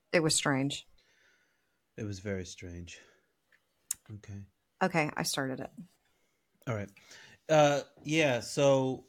It was strange. It was very strange. Okay. Okay, I started it. All right. Yeah. So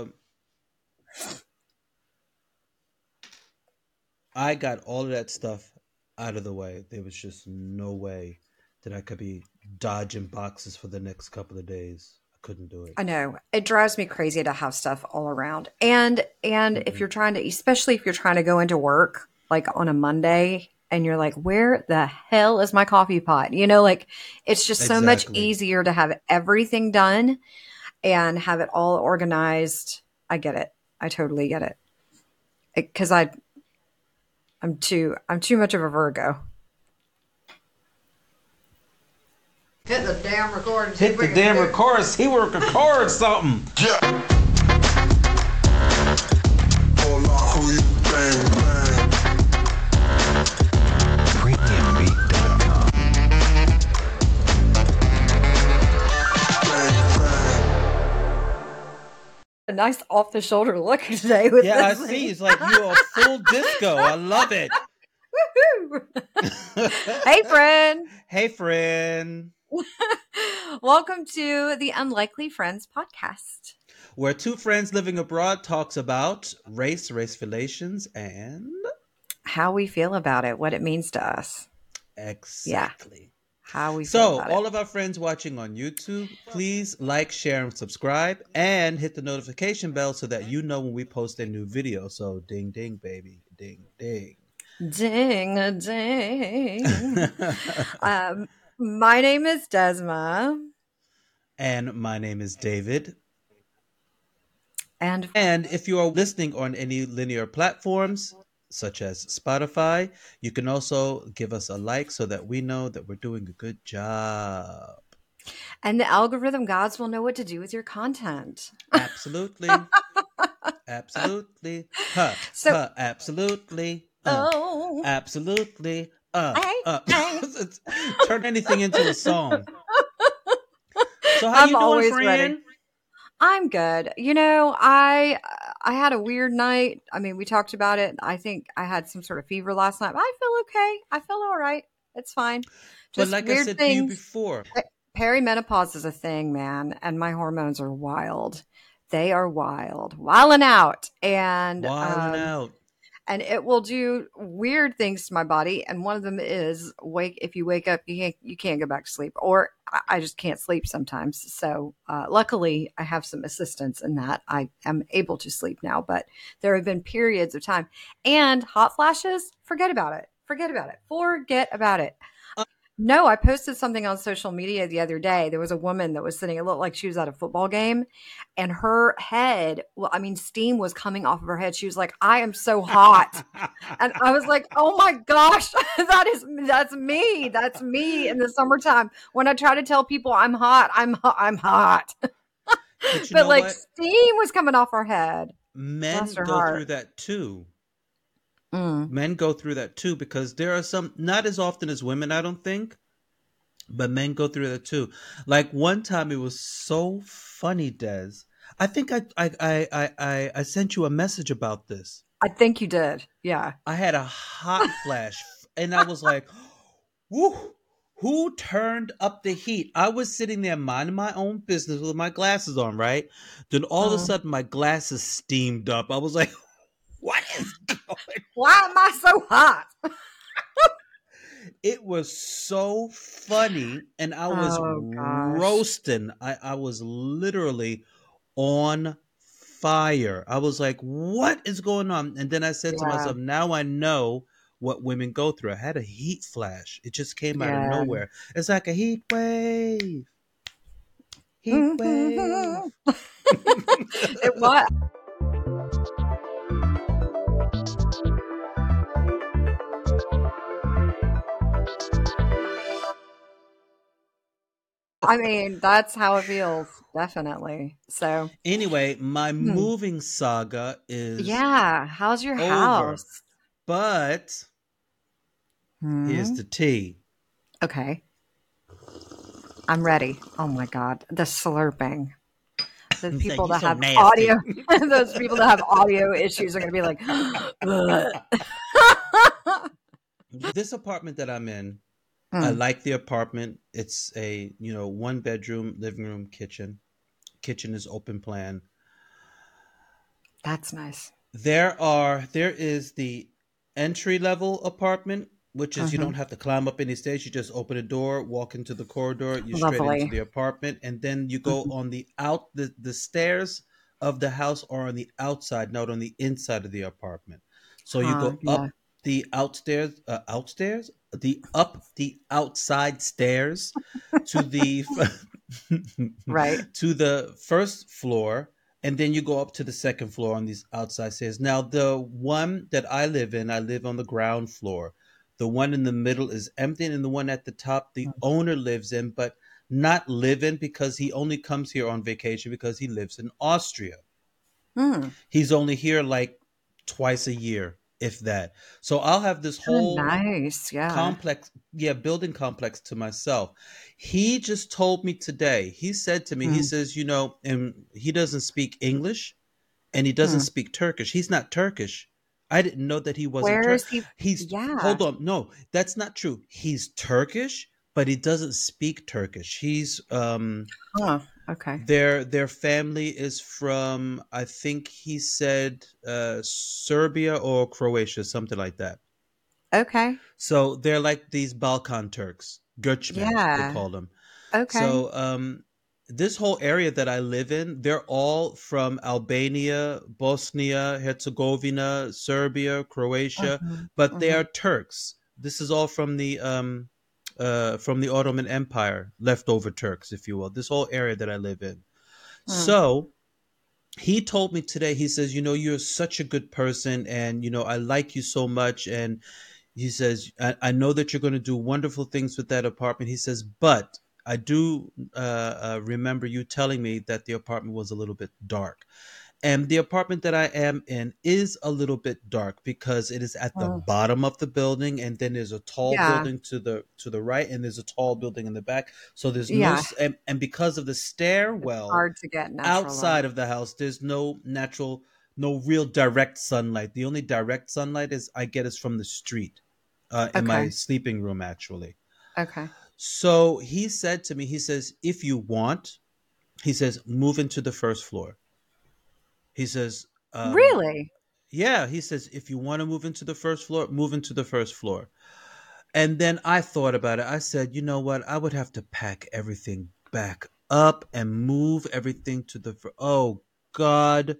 I got all of that stuff out of the way. There was just no way that I could be dodging boxes for the next couple of days. I couldn't do it. I know. It drives me crazy to have stuff all around. And if Mm-mm. you're trying to, especially if you're trying to go into work like on a Monday and you're like, where the hell is my coffee pot? Like it's just so much Exactly. easier to have everything done and have it all organized. I get it. I totally get it. Because I'm too much of a Virgo. Hit the damn record and see Hit if we the can damn do record. See we record something. Yeah. Hola, who you bang, bang. Premiumbeat.com. Bang, bang. a nice off the shoulder look today with Yeah, I this see. thing. It's like you're a full disco. I love it. Woohoo! Hey, friend. Hey, friend. Welcome to the Unlikely Friends podcast. Where two friends living abroad talks about race relations, and How we feel about it, what it means to us. Yeah, exactly. how we feel So, about it. all of our friends watching on YouTube, please like, share, and subscribe, and hit the notification bell so that you know when we post a new video. So, ding, ding, baby, ding, ding. Ding a ding. My name is Desma. And my name is David. And And if you are listening on any linear platforms, such as Spotify, you can also give us a like so that we know that we're doing a good job. the algorithm gods will know what to do with your content. Absolutely. Absolutely. So- Absolutely. Oh, Absolutely. Hey. Turn anything into a song. So how I'm you doing, always friend? ready. I'm good. I had a weird night. I mean, we talked about it. I think I had some sort of fever last night. But I feel okay. I feel all right. It's fine. But Just like I weird said to you things. before, Perimenopause is a thing, man, and my hormones are wild. They are wild, wilding out, wilding out. and it will do weird things to my body. And one of them is if you wake up, you can't go back to sleep, or I just can't sleep sometimes. So luckily, I have some assistance in that. I am able to sleep now, but there have been periods of time and hot flashes. Forget about it. Forget about it. Forget about it. No, I posted something on social media the other day. There was a woman that was sitting, it looked like she was at a football game, and her head, steam was coming off of her head. She was like, I am so hot. And I was like, oh my gosh, that's me. That's me in the summertime. When I try to tell people I'm hot, I'm hot. But you But know like what? steam was coming off her head. Men Bless her go heart. through that too. Mm. Men go through that too because there are some, not as often as women, I don't think, but men go through that too. Like one time, it was so funny, Des. I think I sent you a message about this. I think you did. Yeah. I had a hot flash, and I was like, "Woo! Who turned up the heat?" I was sitting there minding my own business with my glasses on, right? Then all of a sudden, my glasses steamed up. I was like, "What is going?" Why am I so hot? It was so funny, and I was Oh, gosh. roasting. I was literally on fire. I was like, "What is going on?" And then I said to Yeah. myself, "Now I know what women go through." I had a heat flash. It just came out of Yeah. nowhere. It's like a heat wave. Heat wave. It was. I mean, that's how it feels, definitely. So, Anyway, my moving saga is yeah. How's your over. house? But here's the tea. Okay. I'm ready. Oh my God. The slurping. Those people You're that so have nasty. audio, those people that have audio issues are going to be like, "Ugh." this apartment that I'm in, I Mm, like the apartment. It's a, one bedroom, living room, kitchen. Kitchen is open plan. that's nice. There is the entry level apartment, which is you Hmm. don't have to climb up any stairs. You just open a door, walk into the corridor, you're straight into Lovely. the apartment, and then you go Hmm. on the stairs of the house are on the outside, not on the inside of the apartment. So you Huh, go yeah. up the the up the outside stairs to the Right. to the first floor, and then you go up to the second floor on these outside stairs. Now, the one that I live in, I live on the ground floor. The one in the middle is empty, and the one at the top, the owner lives in, but not live in because he only comes here on vacation because he lives in Austria. Mm. He's only here like twice a year, if that. So I'll have this Oh, whole nice. Yeah. complex, yeah, building complex to myself. He just told me today, he said to me, he Mm. says, and he doesn't speak English and he doesn't Mm. speak Turkish. He's not Turkish. I didn't know that he wasn't Where Turkish. is he? Hold Yeah. on. No, that's not true. He's Turkish, but he doesn't speak Turkish. Huh. Okay. Their family is from, I think he said, Serbia or Croatia, something like that. Okay. So they're like these Balkan Turks, Göçmen, they Yeah. call them. Okay. So this whole area that I live in, they're all from Albania, Bosnia, Herzegovina, Serbia, Croatia, Hmm. but they Hmm. are Turks. This is all from the Ottoman Empire, leftover Turks, if you will. This whole area that I live in. Mm. So he told me today, he says, you're such a good person, and I like you so much, and he says, I know that you're going to do wonderful things with that apartment. He says, but I do remember you telling me that the apartment was a little bit dark. And the apartment that I am in is a little bit dark because it is at the Mm. bottom of the building, and then there's a tall Yeah. building to the right, and there's a tall building in the back. So there's no, Yeah. and because of the It's stairwell hard to get natural light. outside of the house, there's no natural, no real direct sunlight. The only direct sunlight is I get is from the street, in my Okay. sleeping room, actually. Okay. So he said to me, he says, if you want, he says, move into the first floor. He says, Really? yeah, he says, if you want to move into the first floor, move into the first floor. And then I thought about it. I said, you know what? I would have to pack everything back up and move everything to oh, God,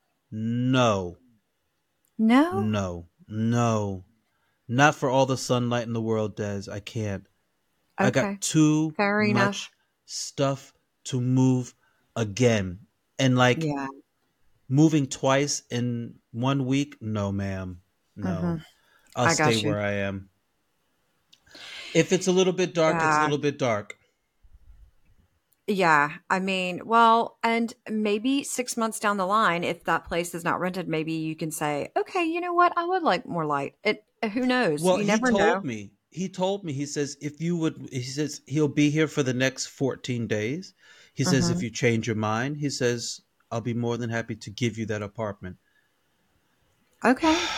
no, No. no, no. Not for all the sunlight in the world, Des. I can't. I got Okay. too Fair enough. much stuff to move again. And like Yeah. moving twice in 1 week, no, ma'am. Hmm. No. I'll I stay got you. where I am. If it's a little bit dark, it's a Yeah. little bit dark. Yeah. I mean, well, and maybe 6 months down the line, if that place is not rented, maybe you can say, okay, you know what? I would like more light. Who knows? Well, You he never told know. me. He told me. He says if you would. He says he'll be here for the next 14 days. He says if Hmm. you change your mind, he says I'll be more than happy to give you that apartment. Okay.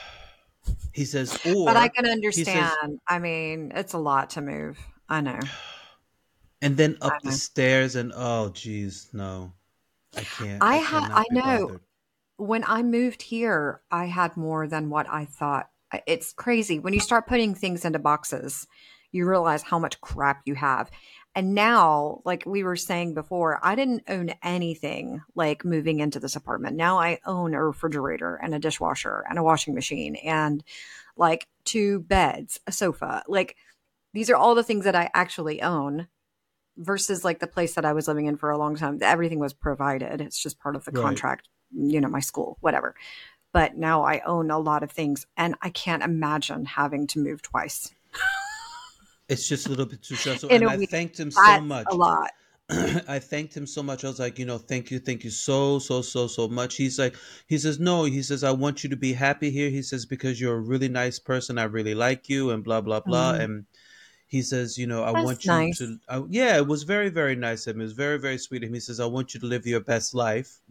He says, But I or can he says, understand. I mean, it's a lot to move. I know. and then I up the know. stairs, and oh, geez, no, I can't. I I cannot be know. bothered. When I moved here, I had more than what I thought. It's crazy. When you start putting things into boxes, you realize how much crap you have. And now, like we were saying before, I didn't own anything like moving into this apartment. Now I own a refrigerator and a dishwasher and a washing machine and like two beds, a sofa. Like these are all the things that I actually own versus like the place that I was living in for a long time. Everything was provided. It's just part of the Right. contract, my school, whatever. But now I own a lot of things and I can't imagine having to move twice It's just a little bit too stressful. in And a I week. thanked him so That's a much. lot. I thanked him so much. I was like, thank you so, so, so, so much. He's like, he says, no, he says, I want you to be happy here. He says, because you're a really nice person. I really like you and blah, blah, blah. Mm, And he says, I that's want you nice. to, yeah, it was very, very nice of him. It was very, very sweet of him. He says, I want you to live your best life,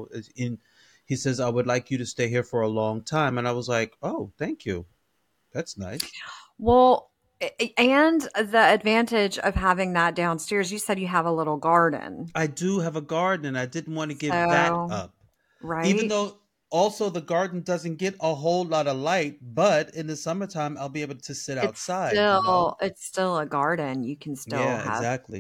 he says, I would like you to stay here for a long time. And I was like, oh, thank you. That's nice. Well, and the advantage of having that downstairs, you said you have a little garden. I do have a garden, and I didn't want to give that So, up. Even right? though also the garden doesn't get a whole lot of light, but in the summertime I'll be able to sit outside, you know? It's still a garden. You can still Yeah, have. exactly.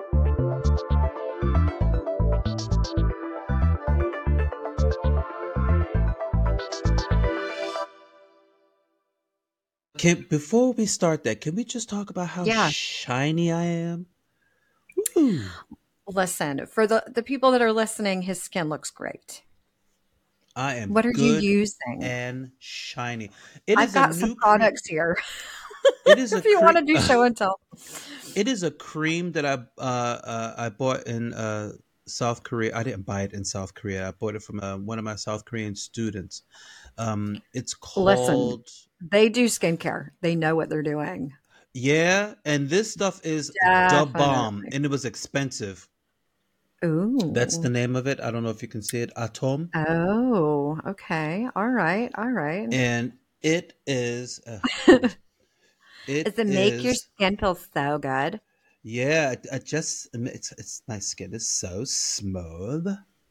Before we start that, can we just talk about how Yeah. shiny I am? Woo. Listen, for the people that are listening, his skin looks great. I am What are you good using? and shiny. It I've is a got some new cream. products here. It is a If you want cream. to do show and tell. It is a cream that I bought in South Korea. I didn't buy it in South Korea. I bought it from one of my South Korean students. It's Listen, called, they do skincare. They know what they're doing. yeah, and this stuff is the bomb, Definitely. and it was expensive. That's the Ooh. name of it. I don't know if you can see it, Atom, Oh, okay. All right. All right. and it is. Does It it make your is. skin feel so good? Yeah, I just it's my skin is so smooth.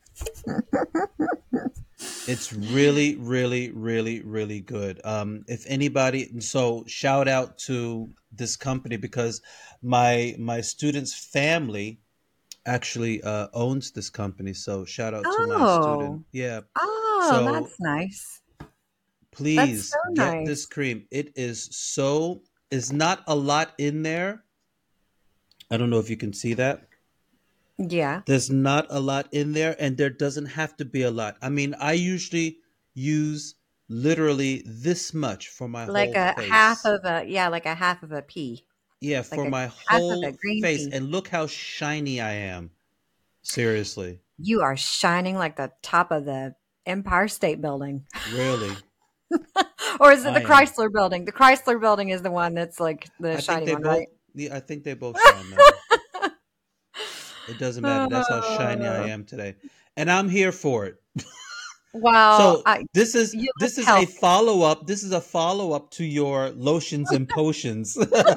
It's really, really, really, really good. If anybody, so shout out to this company because my student's family actually owns this company. So shout out to my student. Oh. Yeah. Oh, So that's nice. That's so please get this nice. cream. It is so. Is not a lot in there. I don't know if you can see that. Yeah. There's not a lot in there, and there doesn't have to be a lot. I mean, I usually use literally this much for my Like whole a half face. of a, yeah, like a half of a pea. Yeah, Like for a my half of a whole green face. pea. And look how shiny I am. Seriously. You are shining like the top of the Empire State Building. Really. Or is it the I am. Chrysler Building? The Chrysler Building is the one that's like the I think shiny they one, right? both, yeah, I think they both shine now. It doesn't matter. That's how shiny I Uh, am today. And I'm here for it. well, So this is you look this is a healthy. follow up. This is a follow up to your lotions and potions.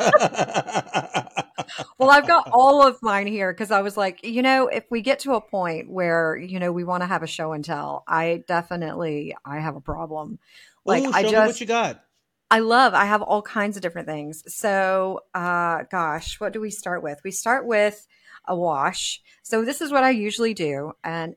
Well, I've got all of mine here because I was like, if we get to a point where, we want to have a show and tell, I have a problem. Like Oh, show me what you got. I have all kinds of different things. So, gosh, what do we start with? We start with a wash. So this is what I usually do. And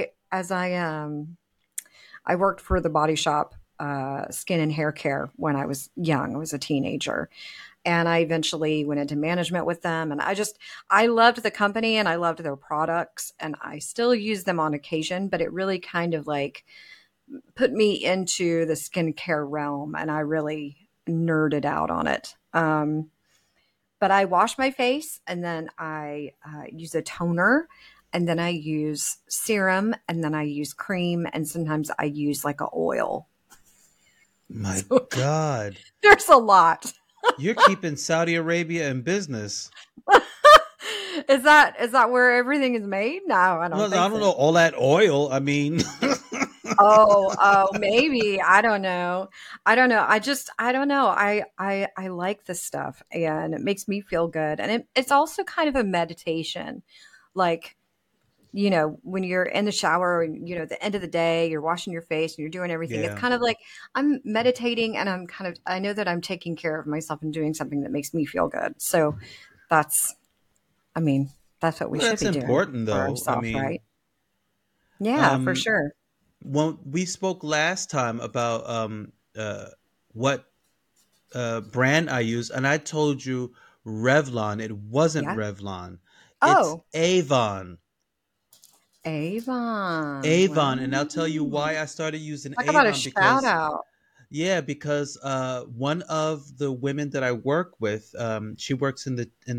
I worked for the Body Shop, skin and hair care when I was young. I was a teenager, and I eventually went into management with them. And I loved the company and I loved their products, and I still use them on occasion. But it really kind of like put me into the skincare realm, and I really nerded out on it. But I wash my face, and then I use a toner, and then I use serum, and then I use cream, and sometimes I use like a oil. My So God. there's a lot. You're keeping Saudi Arabia in business. Is that where everything is made? No, I don't Well, I think don't so. know. All that oil. I mean, Oh, maybe. I don't know. I don't know. I don't know. I like this stuff, and it makes me feel good. And it's also kind of a meditation. Like, when you're in the shower and, at the end of the day, you're washing your face and you're doing everything. It's yeah. kind of like I'm meditating, and I know that I'm taking care of myself and doing something that makes me feel good. So that's, I mean, that's what we Well, should that's be doing important, for though. I ourselves, mean, right? Yeah, for um, sure. when we spoke last time about what brand I use, and I told you Revlon. It wasn't Yeah. Revlon. It's Oh, Avon. Avon. Avon, and I'll tell you Wow. why I started using Talk about a Avon shout because out. yeah, because one of the women that I work with, she works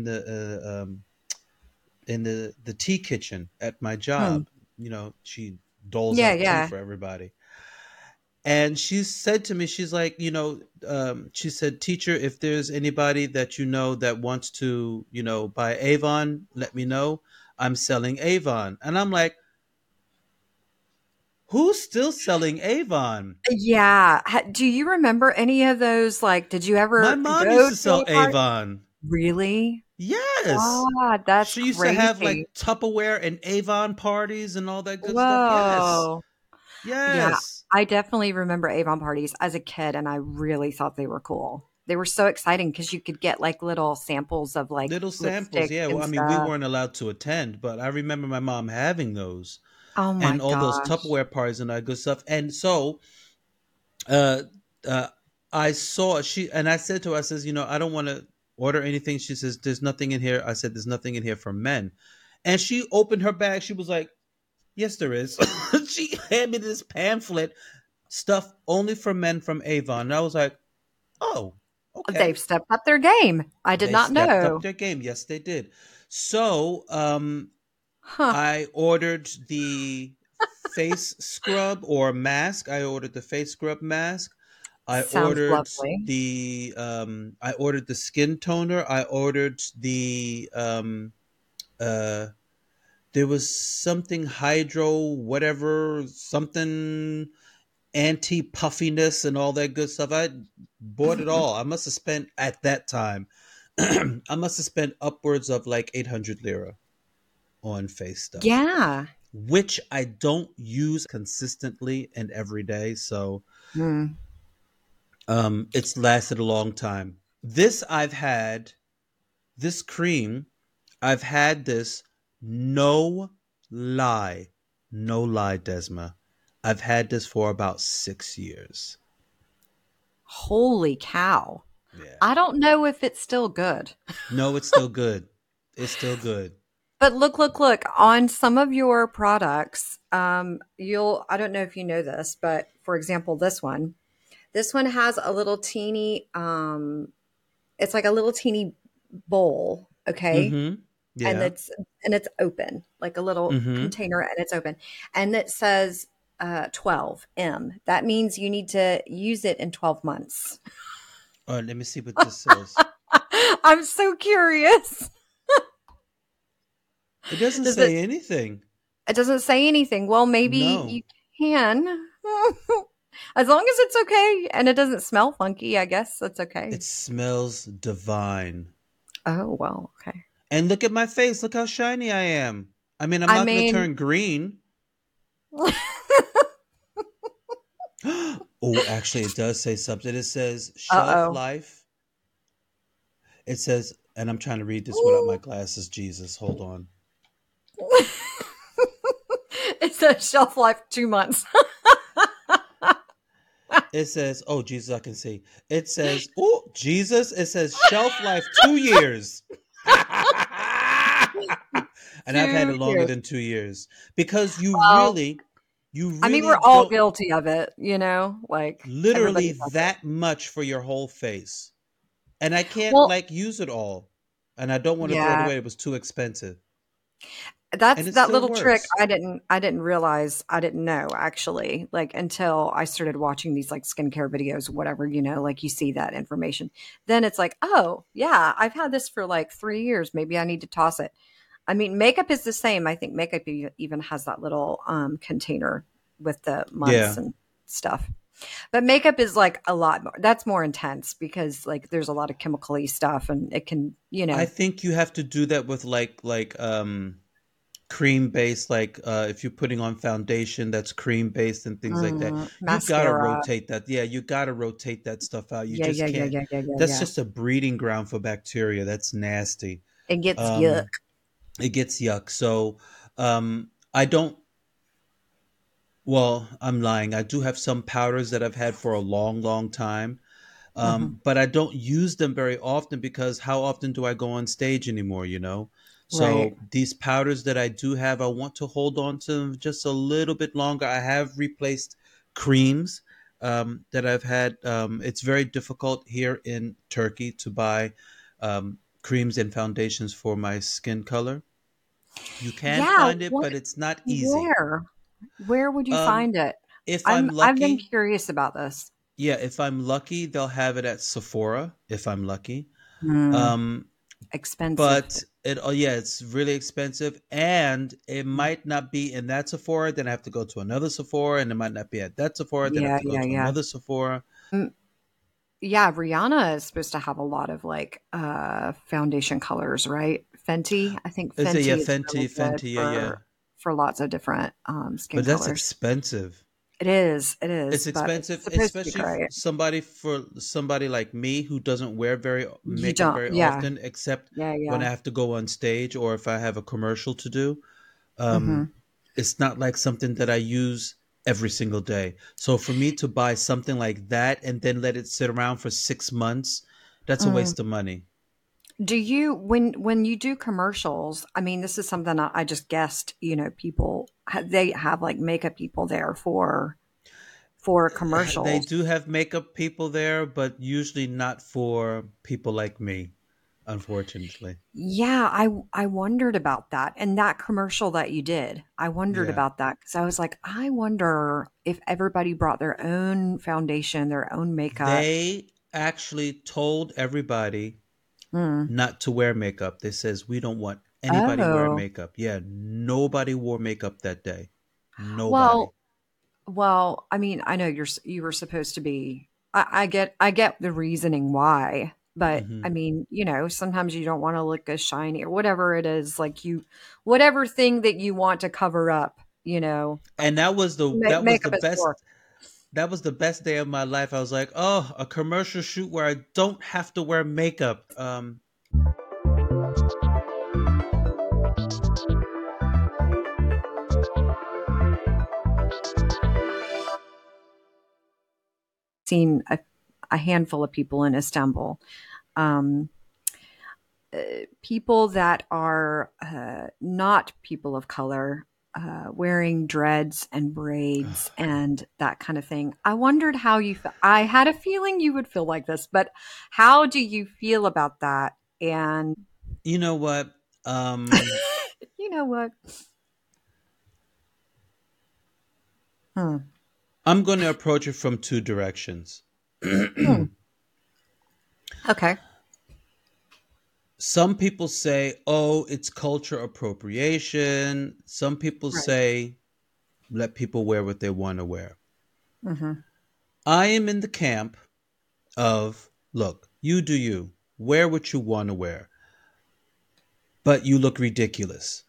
in the tea kitchen at my Hmm. job. You know, she doles Yeah, out tea yeah. for everybody. And she said to me, she's like, she said, teacher, if there's anybody that you know that wants to, buy Avon, let me know. I'm selling Avon. And I'm like, Who's still selling Avon? Yeah. Do you remember any of those? Like, did you My ever mom used go to to sell a party? Avon. Really? Yes. God, that's She used to have like crazy. Tupperware and Avon parties and all that good stuff. Yes. Whoa. Yeah, Yes. I definitely remember Avon parties as a kid, and I really thought they were cool. They were so exciting because you could get like little samples of like Little samples. lipstick Yeah. Well, and I mean, we stuff. weren't allowed to attend, but I remember my mom having those Oh my and all those gosh. Tupperware parties and all that good stuff. And so, uh, uh, I saw she, and I said to her, I says, I don't want to order anything. She says, there's nothing in here. I said, there's nothing in here for men. And she opened her bag. She was like, yes, there is. She handed me this pamphlet, stuff only for men from Avon. And I was like, oh, okay. They've stepped up their game. I did They not stepped up know. their game. Yes, they did. So Huh. I ordered the face scrub or mask. I ordered the face scrub mask. Sounds lovely. I ordered the skin toner. I ordered the uh there was something hydro whatever something anti puffiness and all that good stuff. I bought it all. I must have spent at that time I must have spent upwards of like 800 lira on face stuff, Yeah. which I don't use consistently and every day. So Mm. it's lasted a long time. This I've had, this cream, I've had this, no lie, no lie, Desma. I've had this for about 6 years. Holy cow. Yeah. I don't know if it's still good. No, it's still good. It's still good. But look, on some of your products, I don't know if you know this, but for example, this one has a little teeny, it's like a little teeny bowl, okay? Mm-hmm. And Yeah. it's open, like a little Mm-hmm. container and it's open. And it says 12M. That means you need to use it in 12 months. Let me see what this says. I'm so curious. It doesn't Does it say anything. It doesn't say anything. Well, maybe No. you can. As long as it's okay and it doesn't smell funky, I guess that's okay. It smells divine. Oh, well, okay. And look at my face. Look how shiny I am. I mean, I'm I not going to mean, turn green. Oh, actually, it does say something. It says shelf uh-oh. life. It says, and I'm trying to read this without my glasses. Jesus, hold on. It says shelf life 2 months. It says, oh, Jesus, I can see. It says, oh, Jesus. It says shelf life 2 years. And I've had it 2 longer years. than 2 years because Well, you I mean, really we're all don't guilty of it, like literally everybody does it. that much for your whole face. And I can't Well, like use it all. And I don't want to throw it yeah, away. It was too expensive. And it that still little trick works. I didn't realize, I didn't know actually, like until I started watching these like skincare videos, whatever, like you see that information. Then it's like, oh yeah, I've had this for like 3 years. Maybe I need to toss it. I mean, makeup is the same. I think makeup even has that little container with the months Yeah. and stuff. But makeup is like a lot more. That's more intense because like there's a lot of chemical-y stuff and it can, I think you have to do that with cream based, like if you're putting on foundation that's cream based and things like that. You gotta mascara. rotate that. Yeah, you gotta rotate that stuff out. You Yeah, just yeah, yeah, can't. yeah, yeah, yeah, That's yeah. just a breeding ground for bacteria. That's nasty. It gets yuck. Um, it gets yuck. So I don't. Well, I'm lying. I do have some powders that I've had for a long, long time, Mhm. but I don't use them very often because how often do I go on stage anymore? Right. So these powders that I do have, I want to hold on to them just a little bit longer. I have replaced creams that I've had. It's very difficult here in Turkey to buy creams and foundations for my skin color. You can Yeah. find it, What? but it's not easy. Where? Where would you Um, find it? if I'm I've been lucky, curious about this. yeah, if I'm lucky, they'll have it at Sephora if I'm lucky. Mm. Um, expensive. But it's really expensive, and it might not be in that Sephora. Then I have to go to another Sephora, and it might not be at that Sephora. Then I have Yeah, to go yeah, to yeah. another Sephora. Yeah, Rihanna is supposed to have a lot of like foundation colors, right? Fenty. I think Is it, yeah, Fenty is really Fenty, good Fenty, yeah, yeah. for lots of different skin But that's colors. expensive. It is, It's but it's expensive, supposed to be especially great. for somebody like me who doesn't wear very You makeup don't, very yeah, often, except yeah, when yeah. I have to go on stage or if I have a commercial to do. Hmm. It's not like something that I use every single day. So for me to buy something like that and then let it sit around for 6 months, that's a Mm. waste of money. Do you when you do commercials? I mean, this is something I just guessed. You know, people they have like makeup people there for They commercials. do have makeup people there, but usually not for people like me, unfortunately. Yeah, I wondered about that. And that commercial that you did, I wondered Yeah. about that because I was like, I wonder if everybody brought their own foundation, their own makeup. They actually told everybody Hmm. not to wear makeup. They says we don't want anybody wearing Oh, makeup. Yeah, nobody wore makeup that day. Nobody. well, well, I mean, I know you were supposed to be. I get the reasoning why, but I Hmm. mean, you know, sometimes you don't want to look as shiny or whatever it is, like you, whatever thing that you want to cover up, you know, And like that was the makeup is work. best. That was the best day of my life. I was like, oh, a commercial shoot where I don't have to wear makeup. Seen a handful of people in Istanbul. Um, People that are not people of color wearing dreads and braids and that kind of thing. I wondered how you I had a feeling you would feel like this, but how do you feel about that? And You know what? Um, you know what? Hmm. I'm going to approach it from two directions. Hmm. Okay. Some people say, oh, it's culture appropriation. Some people Right. say, let people wear what they want to wear. Hmm. I am in the camp of, look, you do you. Wear what you want to wear, but you look ridiculous.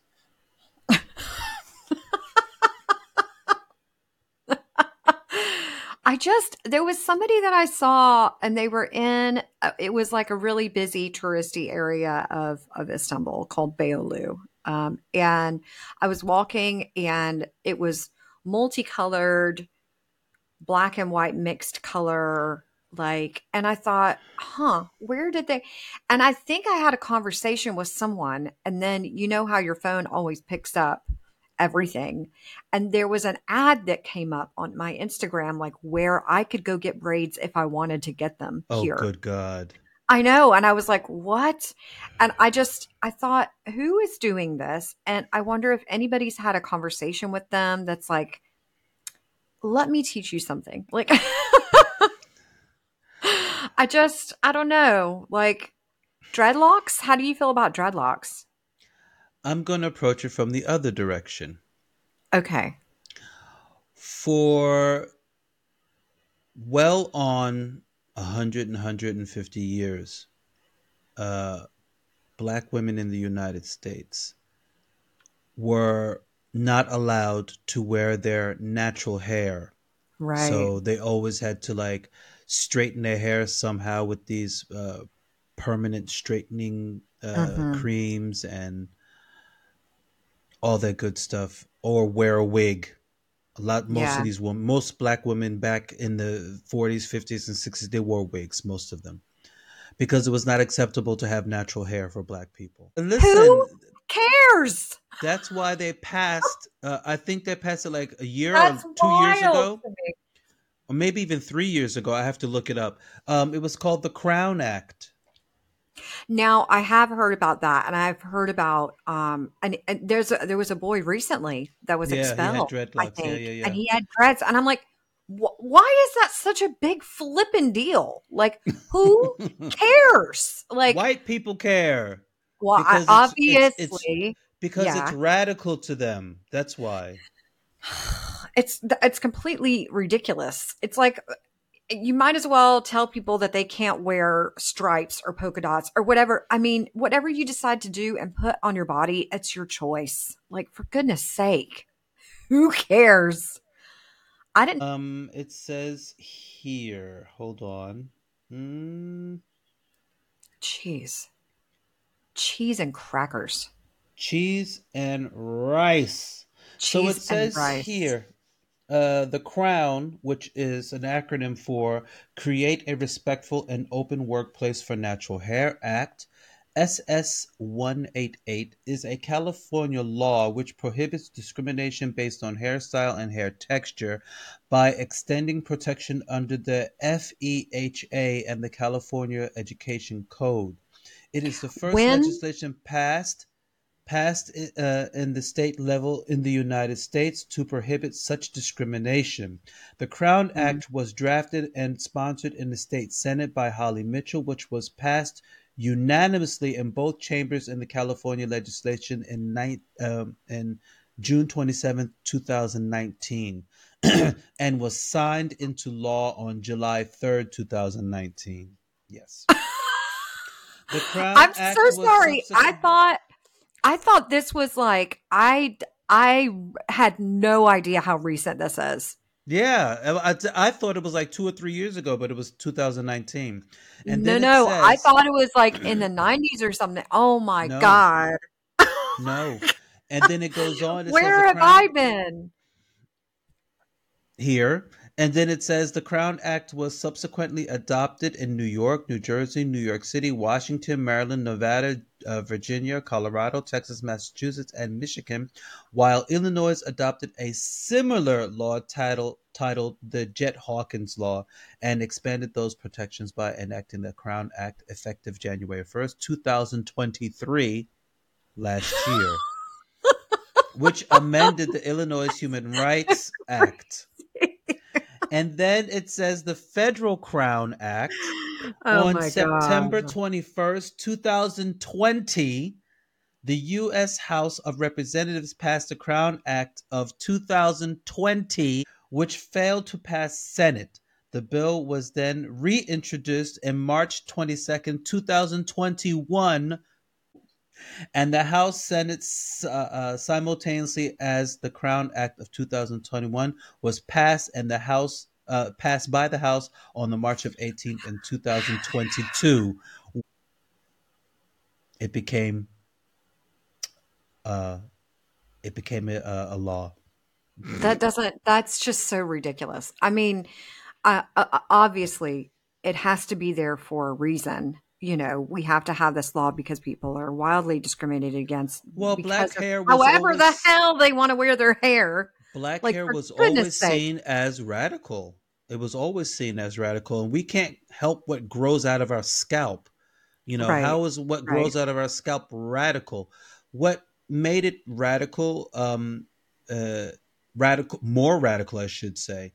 There was somebody that I saw and they were in, it was like a really busy touristy area of Istanbul called Beyoğlu. And I was walking and it was multicolored, black and white mixed color. Like, and I thought, huh, where did they? And I think I had a conversation with someone, and then you know how your phone always picks up everything. And there was an ad that came up on my Instagram, like where I could go get braids if I wanted to get them Oh, here. good God. I know. And I was like, what? And I thought, who is doing this? And I wonder if anybody's had a conversation with them that's like, let me teach you something. Like, I don't know. Like, dreadlocks? How do you feel about dreadlocks? I'm going to approach it from the other direction. Okay. For well on 100 and 150 years, uh, black women in the United States were not allowed to wear their natural hair. Right. So they always had to like straighten their hair somehow with these permanent straightening Hmm. creams and all that good stuff, or wear a wig. Most of Yeah. these women, most black women back in the 40s, 50s, and 60s, they wore wigs, most of them, because it was not acceptable to have natural hair for black people. Who Listen, cares? that's why they passed. I think they passed it like a year or That's 2 years wild ago, to me. or maybe even 3 years ago. I have to look it up. It was called the Crown Act. Now I have heard about that, and I've heard about and there was a boy recently that was Yeah, he had expelled, I dreadlocks. Yeah, think, yeah, and yeah. he had dreads, and I'm like, why is that such a big flippin' deal? Like, who cares? Like, White people care. Well, I because it's obviously, because it's yeah, radical to them. That's why. it's completely ridiculous. It's like you might as well tell people that they can't wear stripes or polka dots or whatever. I mean, whatever you decide to do and put on your body, it's your choice. Like, for goodness sake, who cares? I didn't. It says here. Hold on. Mm, Cheese, cheese and crackers, cheese and rice. So it cheese and says rice. here, the Crown, which is an acronym for Create a Respectful and Open Workplace for Natural Hair Act, SS 188, is a California law which prohibits discrimination based on hairstyle and hair texture by extending protection under the FEHA and the California Education Code. It is the first When legislation passed in the state level in the United States to prohibit such discrimination. The Crown mm, Act was drafted and sponsored in the state Senate by Holly Mitchell, which was passed unanimously in both chambers in the California legislation in June 27, 2019, and was signed into law on July 3rd, 2019. Yes. The Crown I'm so Act was sorry. subsequent. I thought this was like I had no idea how recent this is. Yeah, I thought it was like 2 or 3 years ago, but it was 2019. And No, then it no, I says, thought it was like in the 90s or something. Oh my no, God. no. And then it goes on, it says the Where have I Crown been? here. And then it says the Crown Act was subsequently adopted in New York, New Jersey, New York City, Washington, Maryland, Nevada, Virginia, Colorado, Texas, Massachusetts, and Michigan, while Illinois adopted a similar law titled the Jet Hawkins Law and expanded those protections by enacting the Crown Act effective January 1st, 2023, last year, which amended the Illinois Human Rights Act. And then it says the Federal Crown Act Oh on my God. September 21st, 2020. The U.S. House of Representatives passed the Crown Act of 2020, which failed to pass Senate. The bill was then reintroduced in March 22nd, 2021, and the House Senate simultaneously as the Crown Act of 2021 was passed and the House passed by the House on the March of 18th in 2022. It became uh, it became a law. That's just so ridiculous. I mean, obviously, it has to be there for a reason. You know, we have to have this law because people are wildly discriminated against Well, because of however the hell they want to wear their hair. black Like, hair for was goodness always sake. seen as radical. It was always seen as radical, and we can't help what grows out of our scalp. You know, Right, how is what right. grows out of our scalp radical? What made it radical, more radical, I should say,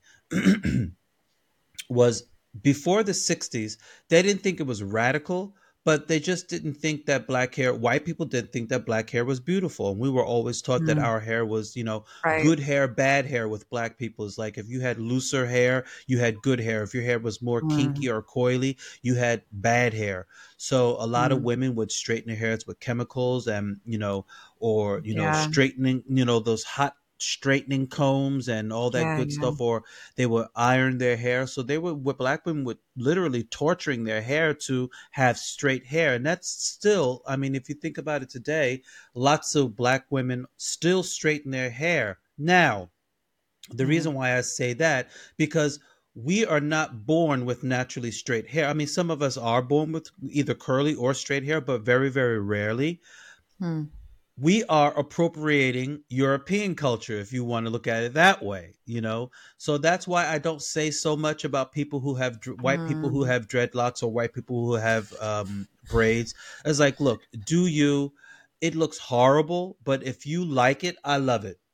was before the 60s, they didn't think it was radical, but they just didn't think that white people didn't think that black hair was beautiful. And we were always taught that Mm, our hair was, right. good hair, bad hair with black people. Is like if you had looser hair, you had good hair. If your hair was more Mm, kinky or coily, you had bad hair. So a lot of mm. women would straighten their hairs with chemicals and, or, Yeah, straightening, those hot straightening combs and all that yeah, good yeah. stuff, or they would iron their hair. So they were with black women would literally torturing their hair to have straight hair. And that's still, I mean, if you think about it today, lots of black women still straighten their hair. Now, the Mm, reason why I say that, because we are not born with naturally straight hair. I mean, some of us are born with either curly or straight hair, but very, very rarely. mm. We are appropriating European culture, if you want to look at it that way, So that's why I don't say so much about people who have white people who Mm. have dreadlocks or white people who have braids. It's like, look, do you? It looks horrible, but if you like it, I love it.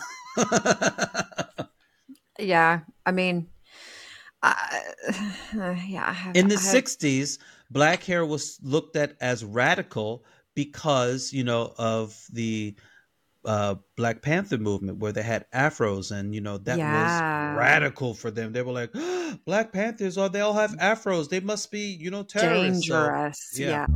Yeah, I mean, uh, yeah, In the I have, 60s, black hair was looked at as radical because of the Black Panther movement where they had afros, and that was Yeah. radical for them. They were like, Black Panthers, or they all have afros. They must be, terrorists. So Dangerous. yeah. Yeah.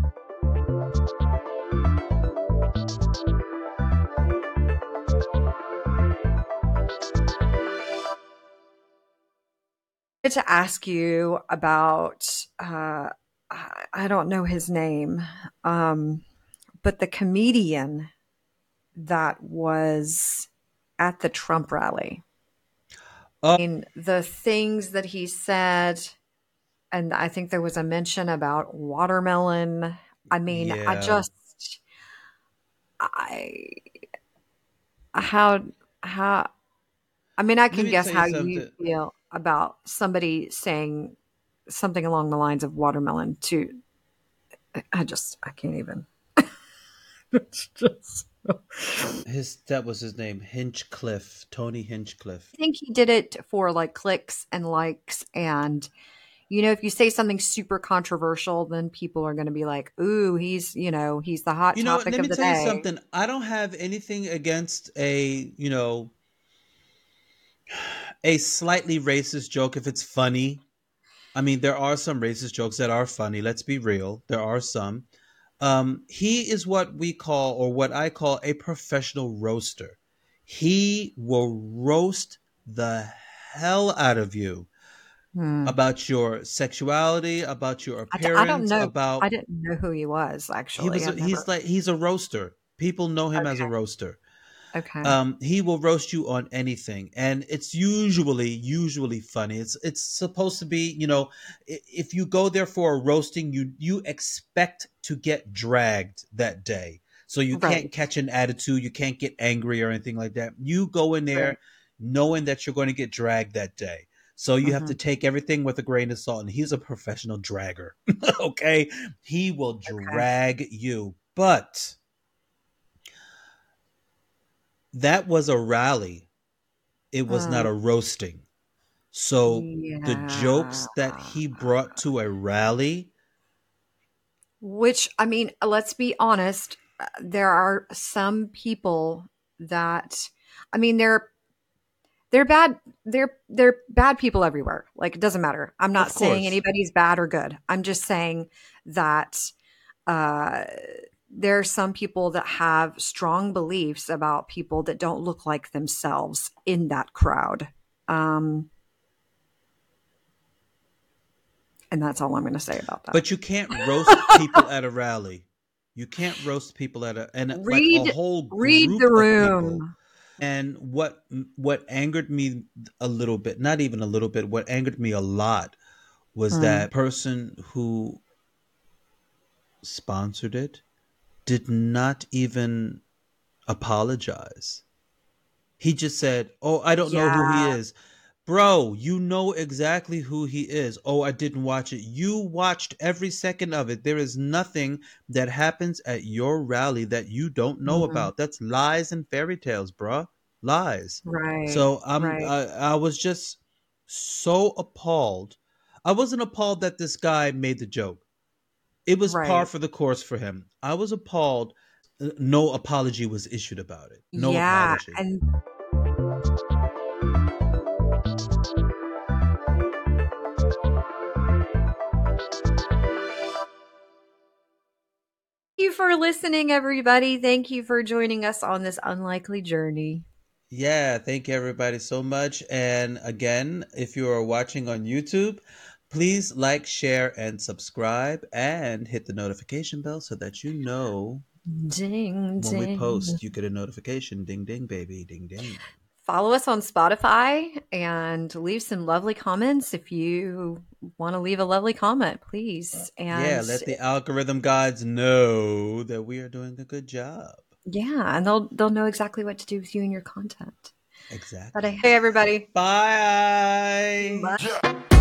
To ask you about I don't know his name, but the comedian that was at the Trump rally. Oh, The things that he said, and I think there was a mention about watermelon. I mean, yeah. I how how I mean, I Let can me guess tell you how you something. feel about somebody saying something along the lines of watermelon to I can't even. It's just That was his name, Hinchcliffe, Tony Hinchcliffe. I think he did it for like clicks and likes. And, if you say something super controversial, then people are going to be like, ooh, he's the hot You know what? topic Let of me the tell you day. something. I don't have anything against a slightly racist joke if it's funny. I mean, there are some racist jokes that are funny. Let's be real. There are some. He is what we call, or what I call, a professional roaster. He will roast the hell out of you Hmm. about your sexuality, about your I don't appearance, know. I about didn't know who he was, he actually. was I've never. he's a roaster. People know him as a Okay. roaster. Okay. He will roast you on anything, and it's usually funny. It's supposed to be, if you go there for a roasting, you expect to get dragged that day, so you can't Right. catch an attitude, you can't get angry or anything like that. You go in Right. there knowing that you're going to get dragged that day, so you have Hmm. to take everything with a grain of salt. And he's a professional dragger. Okay, he will Okay. drag you, but that was a rally. It was not Mm. a roasting. So the Yeah. jokes that he brought to a rally, Which, I mean, let's be honest, there are some people that, I mean, they're bad. They're bad people everywhere. Like, it doesn't matter. I'm not of saying course. anybody's bad or good. I'm just saying that uh, there are some people that have strong beliefs about people that don't look like themselves in that crowd. Um, and that's all I'm going to say about that. But you can't roast people at a rally. You can't roast people at like a read whole read the group of people. room. And what angered me a little bit, not even a little bit, what angered me a lot was Mm, that person who sponsored it did not even apologize. He just said, "Oh, I don't know who he yeah, is." Bro, you know exactly who he is. Oh, I didn't watch it. You watched every second of it. There is nothing that happens at your rally that you don't know mm, about. That's lies and fairy tales, bruh. Lies. right, So right, I was just so appalled. I wasn't appalled that this guy made the joke. It was par right. for the course for him. I was appalled. No apology was issued about it. No Yeah, apology. and thank you for listening, everybody. Thank you for joining us on this unlikely journey. Yeah, thank you everybody so much. And again, if you are watching on YouTube, please like, share, and subscribe, and hit the notification bell so that you know Ding, when we ding. post. You get a notification. Ding, ding, baby. Ding, ding. Follow us on Spotify and leave some lovely comments if you want to leave a lovely comment, please. Yeah, And let the algorithm gods know that we are doing a good job. yeah, and they'll know exactly what to do with you and your content. But Exactly. hey, everybody. Bye. Bye. Yeah.